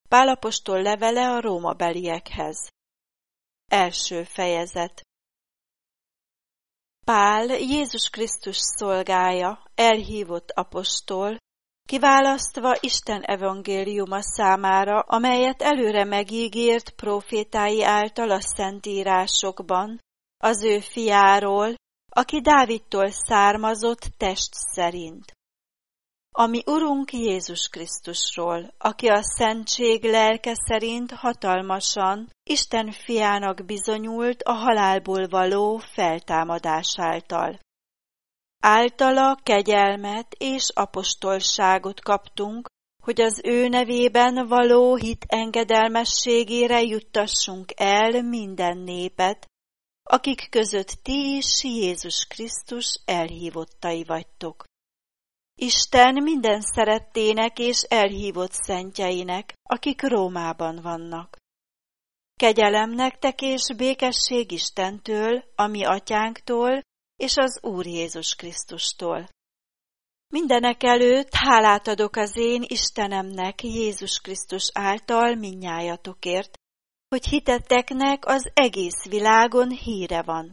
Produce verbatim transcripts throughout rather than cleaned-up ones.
Pál apostol levele a rómabeliekhez. Első fejezet. Pál, Jézus Krisztus szolgája, elhívott apostol, kiválasztva Isten evangéliuma számára, amelyet előre megígért prófétái által a szentírásokban, az ő fiáról, aki Dávidtól származott test szerint. Ami Urunk Jézus Krisztusról, aki a szentség lelke szerint hatalmasan Isten fiának bizonyult a halálból való feltámadás által. Általa kegyelmet és apostolságot kaptunk, hogy az ő nevében való hit engedelmességére juttassunk el minden népet, akik között ti is Jézus Krisztus elhívottai vagytok. Isten minden szerettének és elhívott szentjeinek, akik Rómában vannak. Kegyelem nektek és békesség Istentől, a mi atyánktól, és az Úr Jézus Krisztustól. Mindenek előtt hálát adok az én Istenemnek Jézus Krisztus által mindnyájatokért, hogy hiteteknek az egész világon híre van.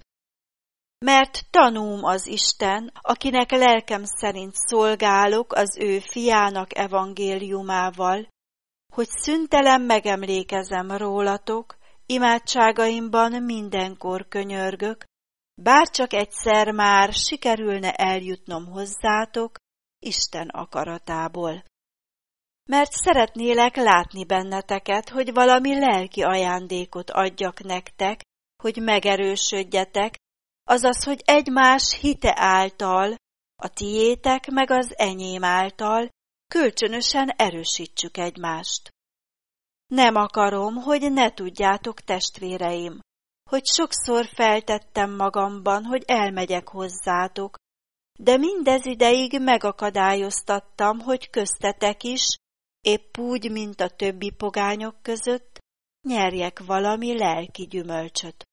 Mert tanúm az Isten, akinek lelkem szerint szolgálok az ő fiának evangéliumával, hogy szüntelen megemlékezem rólatok, imádságaimban mindenkor könyörgök, bárcsak egyszer már sikerülne eljutnom hozzátok Isten akaratából. Mert szeretnélek látni benneteket, hogy valami lelki ajándékot adjak nektek, hogy megerősödjetek, azaz, hogy egymás hite által, a tiétek meg az enyém által kölcsönösen erősítsük egymást. Nem akarom, hogy ne tudjátok, testvéreim, hogy sokszor feltettem magamban, hogy elmegyek hozzátok, de mindez ideig megakadályoztattam, hogy köztetek is, épp úgy, mint a többi pogányok között, nyerjek valami lelki gyümölcsöt.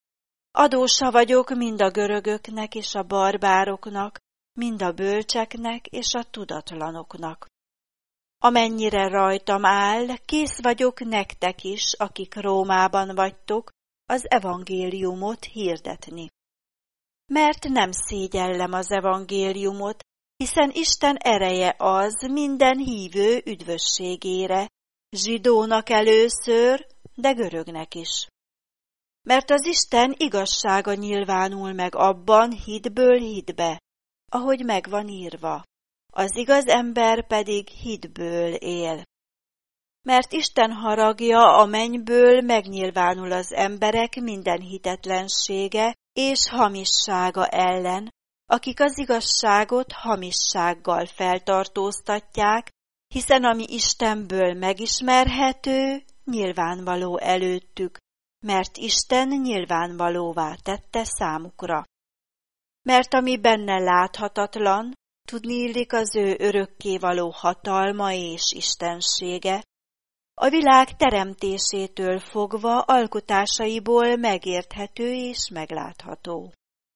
Adósa vagyok mind a görögöknek és a barbároknak, mind a bölcseknek és a tudatlanoknak. Amennyire rajtam áll, kész vagyok nektek is, akik Rómában vagytok, az evangéliumot hirdetni. Mert nem szégyellem az evangéliumot, hiszen Isten ereje az minden hívő üdvösségére, zsidónak először, de görögnek is. Mert az Isten igazsága nyilvánul meg abban hitből hitbe, ahogy megvan írva, az igaz ember pedig hitből él. Mert Isten haragja a mennyből megnyilvánul az emberek minden hitetlensége és hamissága ellen, akik az igazságot hamissággal feltartóztatják, hiszen ami Istenből megismerhető, nyilvánvaló előttük, mert Isten nyilvánvalóvá tette számukra. Mert ami benne láthatatlan, tudniillik az ő örökkévaló hatalma és istensége, a világ teremtésétől fogva alkotásaiból megérthető és meglátható.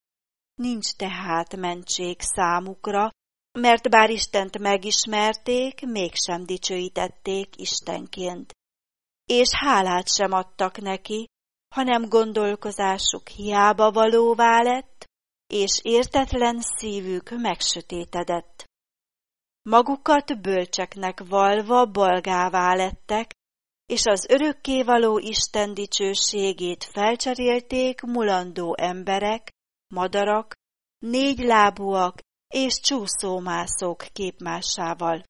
Nincs tehát mentség számukra, mert bár Istent megismerték, mégsem dicsőítették Istenként, és hálát sem adtak neki, hanem gondolkozásuk hiába valóvá lett, és értetlen szívük megsötétedett. Magukat bölcseknek valva balgává lettek, és az örökkévaló Isten dicsőségét felcserélték mulandó emberek, madarak, négylábúak és csúszómászók képmásával.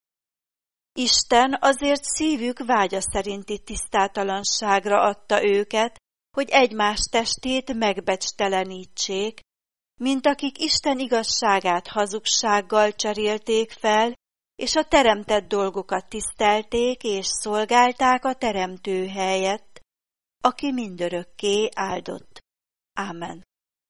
Isten azért szívük vágya szerinti tisztátalanságra adta őket, hogy egymás testét megbecstelenítsék, mint akik Isten igazságát hazugsággal cserélték fel, és a teremtett dolgokat tisztelték és szolgálták a teremtő helyett, aki mindörökké áldott. Ámen.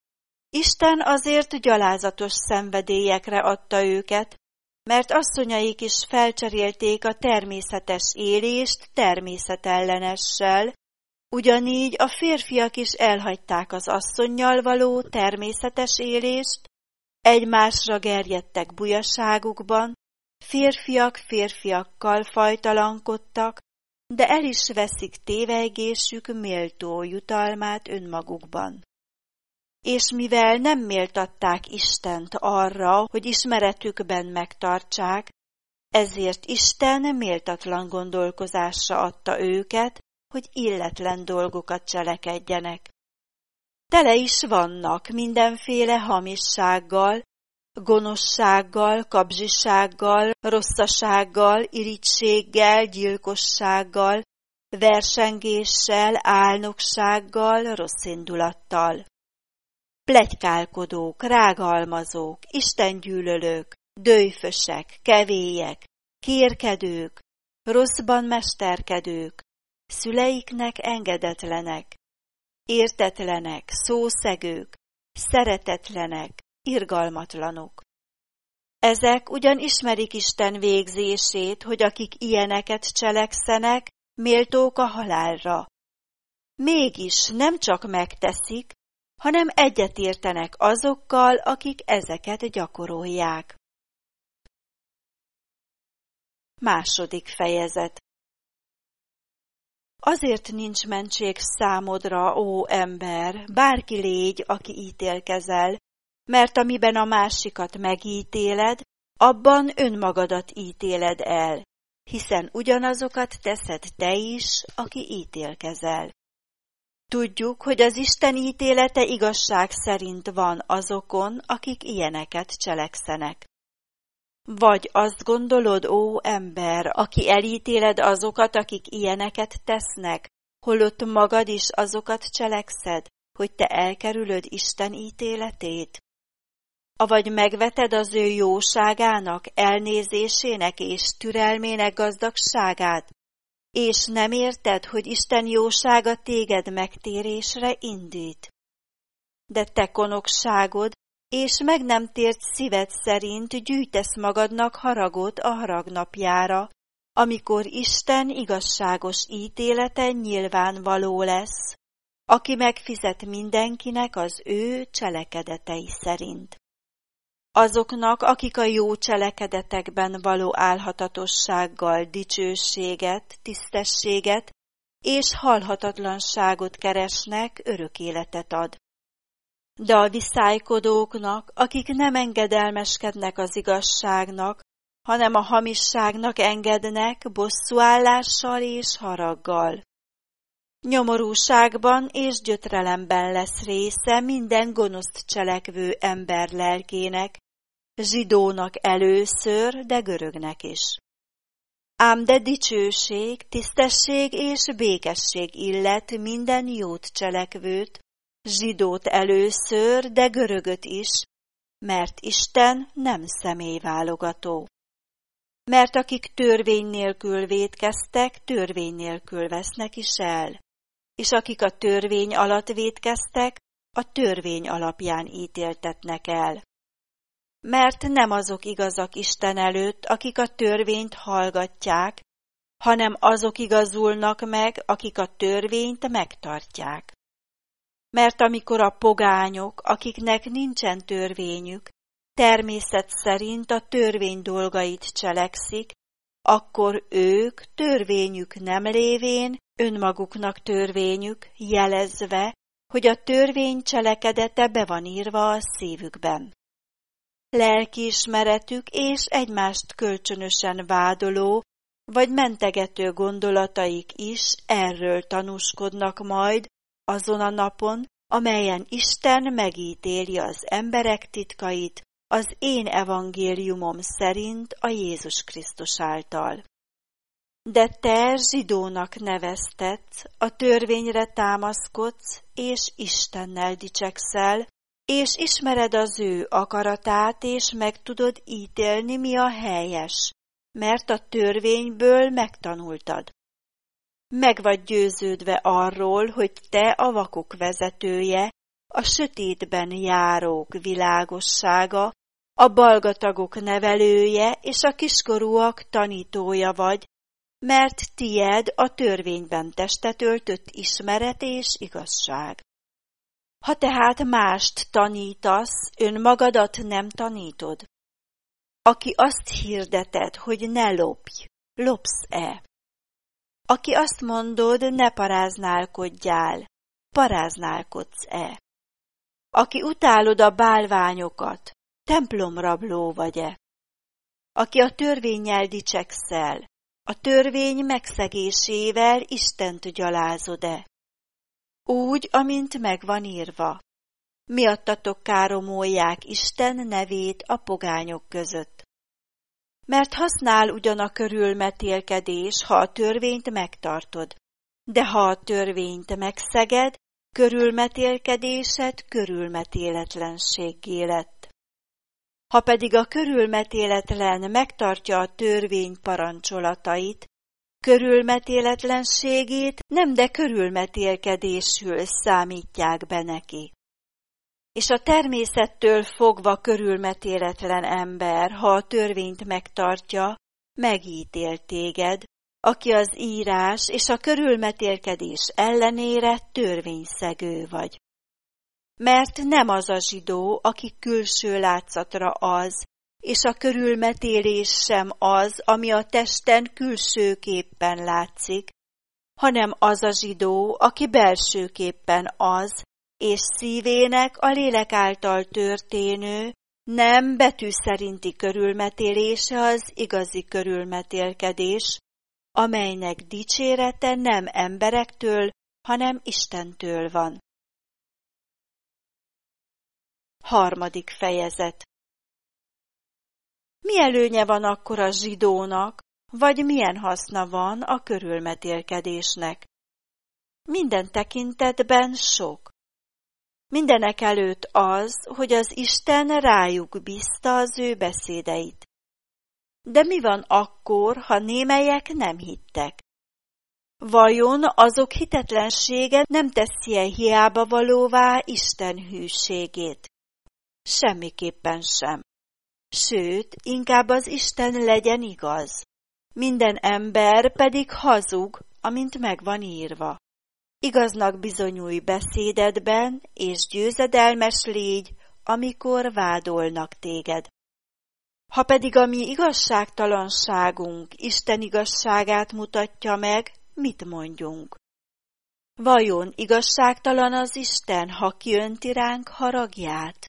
Isten azért gyalázatos szenvedélyekre adta őket, mert asszonyaik is felcserélték a természetes élést természetellenessel, ugyanígy a férfiak is elhagyták az asszonnyal való természetes élést, egymásra gerjedtek bujaságukban, férfiak férfiakkal fajtalankodtak, de el is veszik tévejgésük méltó jutalmát önmagukban. És mivel nem méltatták Istent arra, hogy ismeretükben megtartsák, ezért Isten méltatlan gondolkozásra adta őket, hogy illetlen dolgokat cselekedjenek. Tele is vannak mindenféle hamissággal, gonoszsággal, kapzsisággal, rosszasággal, irigységgel, gyilkossággal, versengéssel, álnoksággal, rosszindulattal. Pletykálkodók, rágalmazók, istengyűlölők, döjfösek, kevélyek, kérkedők, rosszban mesterkedők, szüleiknek engedetlenek, értetlenek, szószegők, szeretetlenek, irgalmatlanok. Ezek ugyan ismerik Isten végzését, hogy akik ilyeneket cselekszenek, méltók a halálra. Mégis nem csak megteszik, hanem egyetértenek azokkal, akik ezeket gyakorolják. Második fejezet. Azért nincs mentség számodra, ó ember, bárki légy, aki ítélkezel, mert amiben a másikat megítéled, abban önmagadat ítéled el, hiszen ugyanazokat teszed te is, aki ítélkezel. Tudjuk, hogy az Isten ítélete igazság szerint van azokon, akik ilyeneket cselekszenek. Vagy azt gondolod, ó ember, aki elítéled azokat, akik ilyeneket tesznek, holott magad is azokat cselekszed, hogy te elkerülöd Isten ítéletét? Avagy megveted az ő jóságának, elnézésének és türelmének gazdagságát, és nem érted, hogy Isten jósága téged megtérésre indít? De te konokságod, és meg nem tért szíved szerint gyűjtesz magadnak haragot a haragnapjára, amikor Isten igazságos ítélete nyilvánvaló lesz, aki megfizet mindenkinek az ő cselekedetei szerint. Azoknak, akik a jó cselekedetekben való álhatatossággal dicsőséget, tisztességet és halhatatlanságot keresnek, örök életet ad. De a viszálykodóknak, akik nem engedelmeskednek az igazságnak, hanem a hamisságnak engednek bosszúállással és haraggal. Nyomorúságban és gyötrelemben lesz része minden gonoszt cselekvő ember lelkének, zsidónak először, de görögnek is. Ám de dicsőség, tisztesség és békesség illet minden jót cselekvőt, zsidót először, de görögöt is, mert Isten nem személyválogató. Mert akik törvény nélkül vétkeztek, törvény nélkül vesznek is el, és akik a törvény alatt vétkeztek, a törvény alapján ítéltetnek el. Mert nem azok igazak Isten előtt, akik a törvényt hallgatják, hanem azok igazulnak meg, akik a törvényt megtartják. Mert amikor a pogányok, akiknek nincsen törvényük, természet szerint a törvény dolgait cselekszik, akkor ők törvényük nem lévén, önmaguknak törvényük, jelezve, hogy a törvény cselekedete be van írva a szívükben. Lelkiismeretük és egymást kölcsönösen vádoló, vagy mentegető gondolataik is erről tanúskodnak majd azon a napon, amelyen Isten megítéli az emberek titkait az én evangéliumom szerint a Jézus Krisztus által. De te zsidónak neveztetsz, a törvényre támaszkodsz, és Istennel dicsekszel, és ismered az ő akaratát, és meg tudod ítélni, mi a helyes, mert a törvényből megtanultad. Meg vagy győződve arról, hogy te a vakok vezetője, a sötétben járók világossága, a balgatagok nevelője és a kiskorúak tanítója vagy, mert tied a törvényben testet öltött ismeret és igazság. Ha tehát mást tanítasz, önmagadat nem tanítod. Aki azt hirdeted, hogy ne lopj, lopsz-e? aki azt mondod, ne paráználkodjál, paráználkodsz-e? Aki utálod a bálványokat, templomrabló vagy-e? Aki a törvénnyel dicsekszel, a törvény megszegésével Istent gyalázod-e? Úgy, amint megvan írva. Miattatok káromolják Isten nevét a pogányok között. Mert használ ugyan a körülmetélkedés, ha a törvényt megtartod, de ha a törvényt megszeged, körülmetélkedésed körülmetéletlenséggé lett. Ha pedig a körülmetéletlen megtartja a törvény parancsolatait, körülmetéletlenségét nem, de körülmetélkedésül számítják be neki. És a természettől fogva körülmetéletlen ember, ha a törvényt megtartja, megítél téged, aki az írás és a körülmetélkedés ellenére törvényszegő vagy. Mert nem az a zsidó, aki külső látszatra az, és a körülmetélés sem az, ami a testen külsőképpen látszik, hanem az a zsidó, aki belsőképpen az, és szívének a lélek által történő, nem betű szerinti körülmetélése az igazi körülmetélkedés, amelynek dicsérete nem emberektől, hanem Istentől van. Harmadik fejezet. Mi előnye van akkor a zsidónak, vagy milyen haszna van a körülmetélkedésnek? Minden tekintetben sok. Mindenek előtt az, hogy az Isten rájuk bízta az ő beszédeit. De mi van akkor, ha némelyek nem hittek? Vajon azok hitetlensége nem teszi-e hiába valóvá Isten hűségét? Semmiképpen sem. Sőt, inkább az Isten legyen igaz. Minden ember pedig hazug, amint megvan írva. Igaznak bizonyulj beszédedben, és győzedelmes légy, amikor vádolnak téged. Ha pedig a mi igazságtalanságunk Isten igazságát mutatja meg, mit mondjunk? Vajon igazságtalan az Isten, ha kiönti ránk haragját?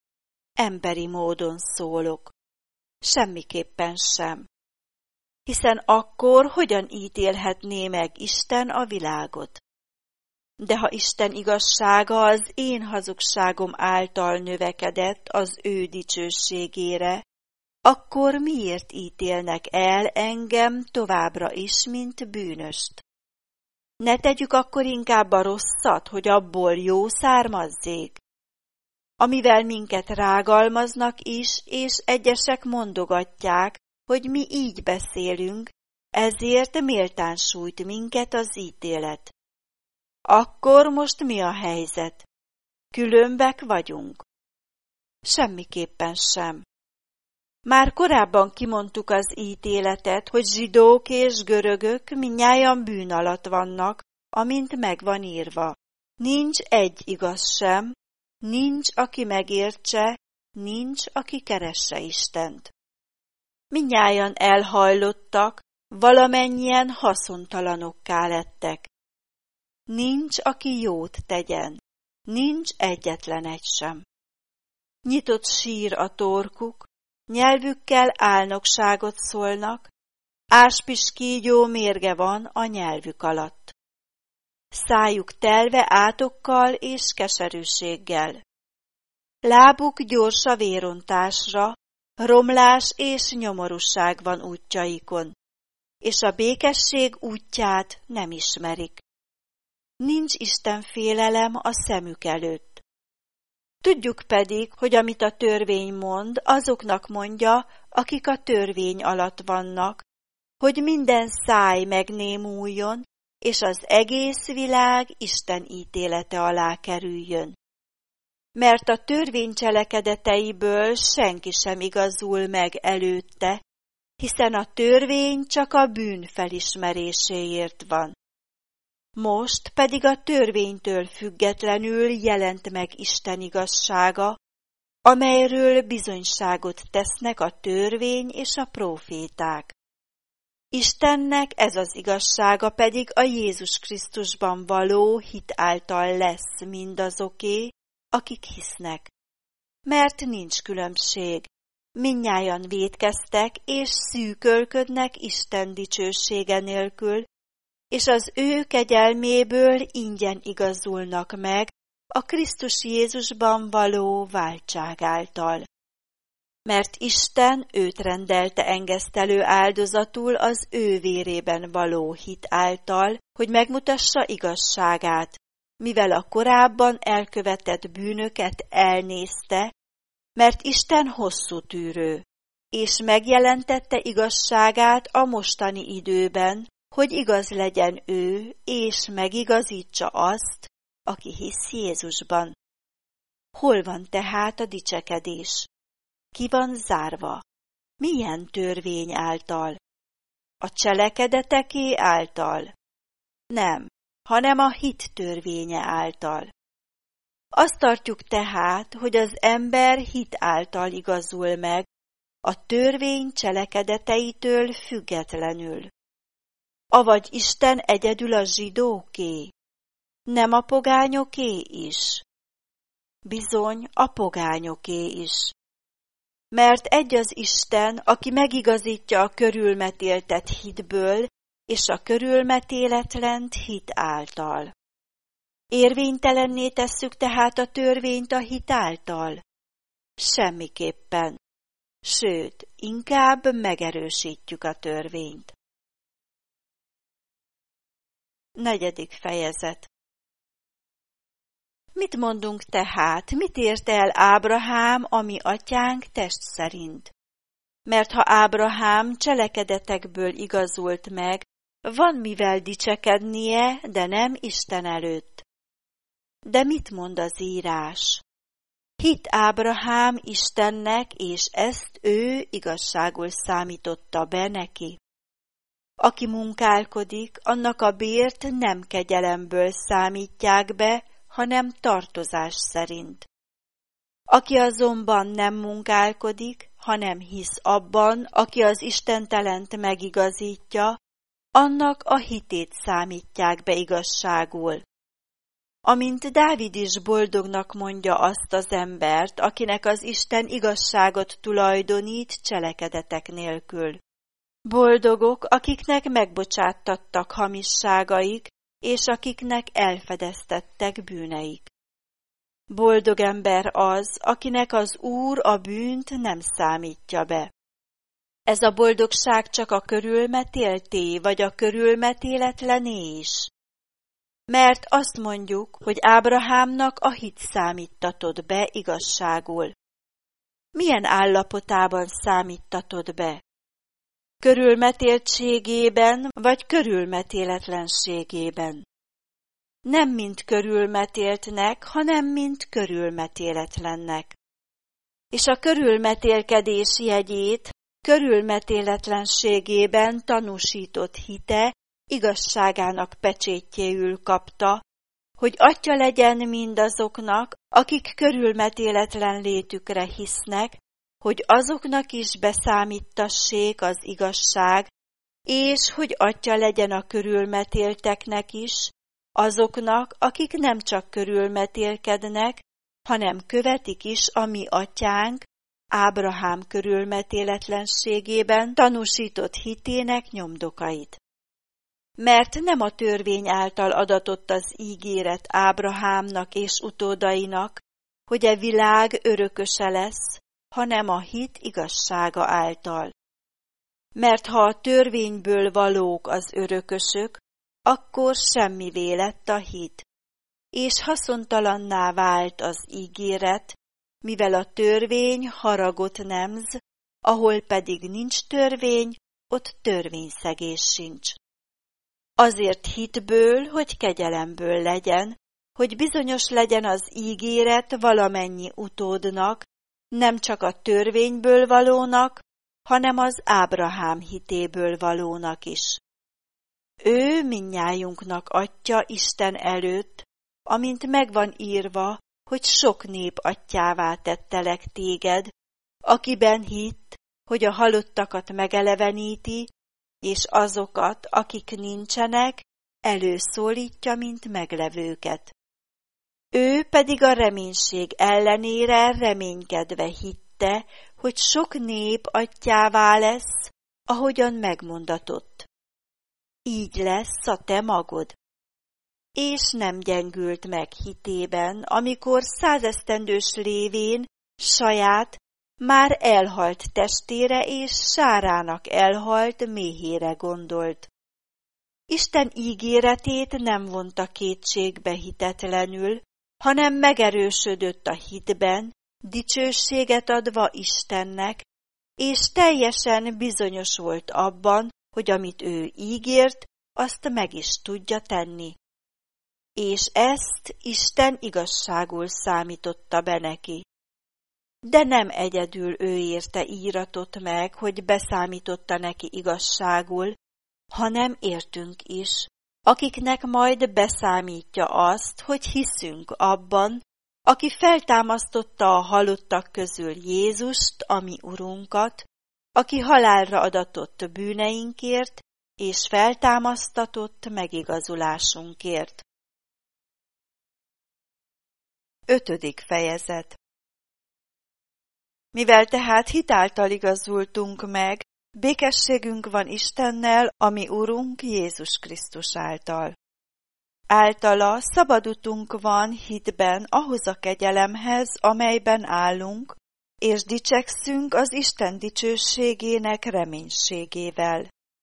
Emberi módon szólok. Semmiképpen sem. Hiszen akkor hogyan ítélhetné meg Isten a világot? De ha Isten igazsága az én hazugságom által növekedett az ő dicsőségére, akkor miért ítélnek el engem továbbra is, mint bűnöst? Ne tegyük akkor inkább a rosszat, hogy abból jó származzék, amivel minket rágalmaznak is, és egyesek mondogatják, hogy mi így beszélünk, ezért méltán sújt minket az ítélet. Akkor most mi a helyzet? Különbek vagyunk? Semmiképpen sem. Már korábban kimondtuk az ítéletet, hogy zsidók és görögök mindnyájan bűn alatt vannak, amint megvan írva. Nincs egy igaz sem, nincs, aki megértse, nincs, aki keresse Istent. Mindnyájan elhajlottak, valamennyien haszontalanokká lettek. Nincs, aki jót tegyen, nincs egyetlen egy sem. Nyitott sír a torkuk, nyelvükkel álnokságot szólnak, áspiskígyó mérge van a nyelvük alatt. Szájuk telve átokkal és keserűséggel. Lábuk gyors a vérontásra, romlás és nyomorúság van útjaikon, és a békesség útját nem ismerik. Nincs Isten félelem a szemük előtt. Tudjuk pedig, hogy amit a törvény mond, azoknak mondja, akik a törvény alatt vannak, hogy minden száj megnémuljon, és az egész világ Isten ítélete alá kerüljön. Mert a törvény cselekedeteiből senki sem igazul meg előtte, hiszen a törvény csak a bűn felismeréséért van. Most pedig a törvénytől függetlenül jelent meg Isten igazsága, amelyről bizonyságot tesznek a törvény és a próféták. Istennek ez az igazsága pedig a Jézus Krisztusban való hit által lesz mindazoké, akik hisznek. Mert nincs különbség, mindnyájan vétkeztek és szűkölködnek Isten dicsősége nélkül, és az ő kegyelméből ingyen igazulnak meg a Krisztus Jézusban való váltság által. Mert Isten őt rendelte engesztelő áldozatul az ő vérében való hit által, hogy megmutassa igazságát, mivel a korábban elkövetett bűnöket elnézte, mert Isten hosszú tűrő, és megjelentette igazságát a mostani időben, hogy igaz legyen ő, és megigazítsa azt, aki hisz Jézusban. Hol van tehát a dicsekedés? Ki van zárva? Milyen törvény által? A cselekedeteké által? Nem, hanem a hit törvénye által. Azt tartjuk tehát, hogy az ember hit által igazul meg, a törvény cselekedeteitől függetlenül. Avagy Isten egyedül a zsidóké? Nem a pogányoké is? Bizony, a pogányoké is. Mert egy az Isten, aki megigazítja a körülmetéltet hitből, és a körülmetéletlent hit által. Érvénytelenné tesszük tehát a törvényt a hit által? Semmiképpen. Sőt, inkább megerősítjük a törvényt. Negyedik fejezet. Mit mondunk tehát, mit ért el Ábrahám, a mi atyánk test szerint? Mert ha Ábrahám cselekedetekből igazult meg, van mivel dicsekednie, de nem Isten előtt. De mit mond az írás? Hit Ábrahám Istennek, és ezt ő igazságul számította be neki. Aki munkálkodik, annak a bért nem kegyelemből számítják be, hanem tartozás szerint. Aki azonban nem munkálkodik, hanem hisz abban, aki az istentelent megigazítja, annak a hitét számítják be igazságul. Amint Dávid is boldognak mondja azt az embert, akinek az Isten igazságot tulajdonít cselekedetek nélkül. Boldogok, akiknek megbocsáttattak hamisságaik, és akiknek elfedeztettek bűneik. Boldog ember az, akinek az Úr a bűnt nem számítja be. Ez a boldogság csak a körülmetélté, vagy a körülmetéletlené is? Mert azt mondjuk, hogy Ábrahámnak a hit számítatod be igazságul. Milyen állapotában számítatod be? Körülmetéltségében, vagy körülmetéletlenségében? Nem mint körülmetéltnek, hanem mint körülmetéletlennek. És a körülmetélkedés jegyét körülmetéletlenségében tanúsított hite igazságának pecsétjéül kapta, hogy atya legyen mindazoknak, akik körülmetéletlen létükre hisznek, hogy azoknak is beszámítassék az igazság, és hogy atya legyen a körülmetélteknek is, azoknak, akik nem csak körülmetélkednek, hanem követik is a mi atyánk, Ábrahám körülmetéletlenségében tanúsított hitének nyomdokait. Mert nem a törvény által adatott az ígéret Ábrahámnak és utódainak, hogy e világ örököse lesz, hanem a hit igazsága által. Mert ha a törvényből valók az örökösök, akkor semmivé lett a hit, és haszontalanná vált az ígéret, mivel a törvény haragot nemz, ahol pedig nincs törvény, ott törvényszegés sincs. Azért hitből, hogy kegyelemből legyen, hogy bizonyos legyen az ígéret valamennyi utódnak, nem csak a törvényből valónak, hanem az Ábrahám hitéből valónak is. Ő mindnyájunknak atya Isten előtt, amint megvan írva, hogy sok nép atyává tettelek téged, akiben hitt, hogy a halottakat megeleveníti, és azokat, akik nincsenek, előszólítja, mint meglevőket. Ő pedig a reménység ellenére reménykedve hitte, hogy sok nép atyjává lesz, ahogyan megmondatott. Így lesz a te magod. És nem gyengült meg hitében, amikor százesztendős lévén saját, már elhalt testére és sárának elhalt méhére gondolt. Isten ígéretét nem vonta kétségbe hitetlenül, hanem megerősödött a hitben, dicsőséget adva Istennek, és teljesen bizonyos volt abban, hogy amit ő ígért, azt meg is tudja tenni. És ezt Isten igazságul számította be neki. De nem egyedül ő érte íratot meg, hogy beszámította neki igazságul, hanem értünk is, akiknek majd beszámítja azt, hogy hiszünk abban, aki feltámasztotta a halottak közül Jézust, a mi Urunkat, aki halálra adatott bűneinkért, és feltámasztatott megigazulásunkért. Ötödik fejezet. Mivel tehát hitáltal igazultunk meg, békességünk van Istennel, a mi Urunk Jézus Krisztus által. Általa szabad utunk van hitben ahhoz a kegyelemhez, amelyben állunk, és dicsekszünk az Isten dicsőségének reménységével.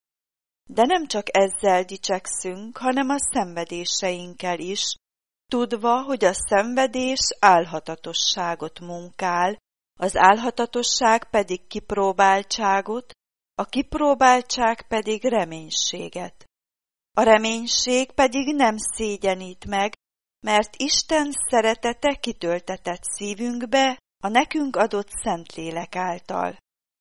De nem csak ezzel dicsekszünk, hanem a szenvedéseinkkel is, tudva, hogy a szenvedés álhatatosságot munkál, az álhatatosság pedig kipróbáltságot, a kipróbáltság pedig reménységet. A reménység pedig nem szégyenít meg, mert Isten szeretete kitöltetett szívünkbe a nekünk adott Szentlélek által.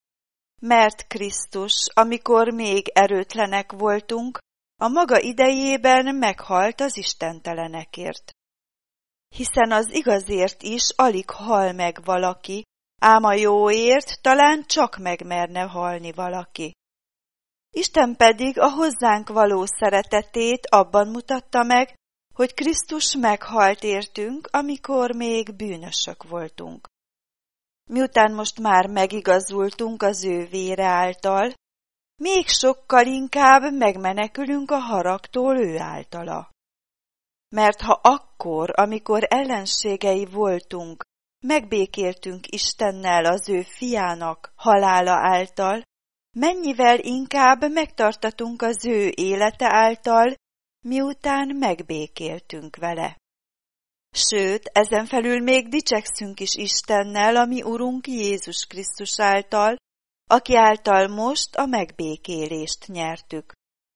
Mert Krisztus, amikor még erőtlenek voltunk, a maga idejében meghalt az istentelenekért. Hiszen az igazért is alig hal meg valaki, ám a jóért talán csak megmerne halni valaki. Isten pedig a hozzánk való szeretetét abban mutatta meg, hogy Krisztus meghalt értünk, amikor még bűnösök voltunk. Miután most már megigazultunk az ő vére által, még sokkal inkább megmenekülünk a haragtól ő általa. Mert ha akkor, amikor ellenségei voltunk, megbékéltünk Istennel az ő fiának halála által, mennyivel inkább megtartatunk az ő élete által, miután megbékéltünk vele. Sőt, ezen felül még dicsekszünk is Istennel, a mi Urunk Jézus Krisztus által, aki által most a megbékélést nyertük.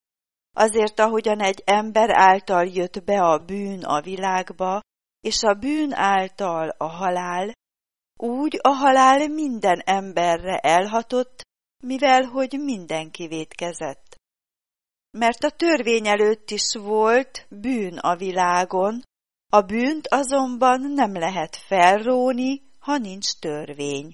Azért, ahogyan egy ember által jött be a bűn a világba, és a bűn által a halál, úgy a halál minden emberre elhatott, mivel hogy mindenki vétkezett. Mert a törvény előtt is volt bűn a világon, a bűnt azonban nem lehet felróni, ha nincs törvény.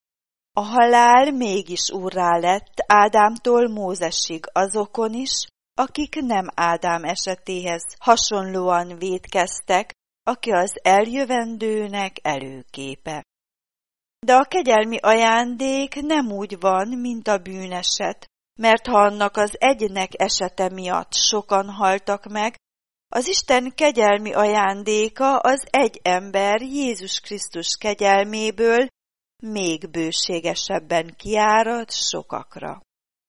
A halál mégis úrrá lett Ádámtól Mózesig azokon is, akik nem Ádám esetéhez hasonlóan vétkeztek, aki az eljövendőnek előképe. De a kegyelmi ajándék nem úgy van, mint a bűneset, mert ha annak az egynek esete miatt sokan haltak meg, az Isten kegyelmi ajándéka az egy ember Jézus Krisztus kegyelméből még bőségesebben kiárad sokakra.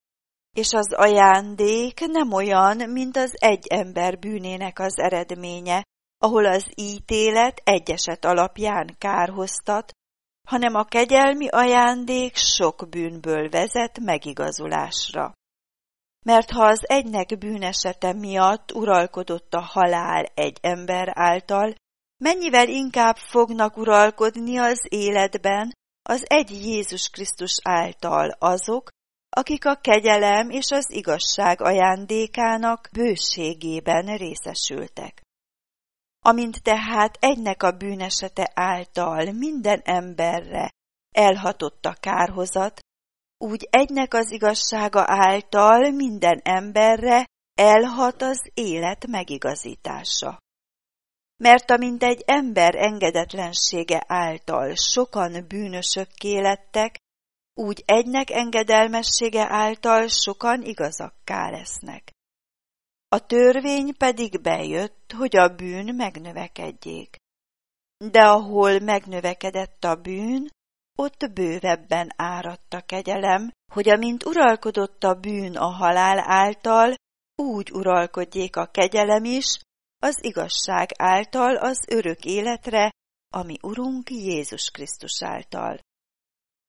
És az ajándék nem olyan, mint az egy ember bűnének az eredménye, ahol az ítélet egy eset alapján kárhoztat, hanem a kegyelmi ajándék sok bűnből vezet megigazulásra. Mert ha az egynek bűnesete miatt uralkodott a halál egy ember által, mennyivel inkább fognak uralkodni az életben az egy Jézus Krisztus által azok, akik a kegyelem és az igazság ajándékának bőségében részesültek. Amint tehát egynek a bűnesete által minden emberre elhatott a kárhozat, úgy egynek az igazsága által minden emberre elhat az élet megigazítása. Mert amint egy ember engedetlensége által sokan bűnösökké lettek, úgy egynek engedelmessége által sokan igazakká lesznek. A törvény pedig bejött, hogy a bűn megnövekedjék. De ahol megnövekedett a bűn, ott bővebben áradt a kegyelem, hogy amint uralkodott a bűn a halál által, úgy uralkodjék a kegyelem is, az igazság által az örök életre, ami Urunk Jézus Krisztus által.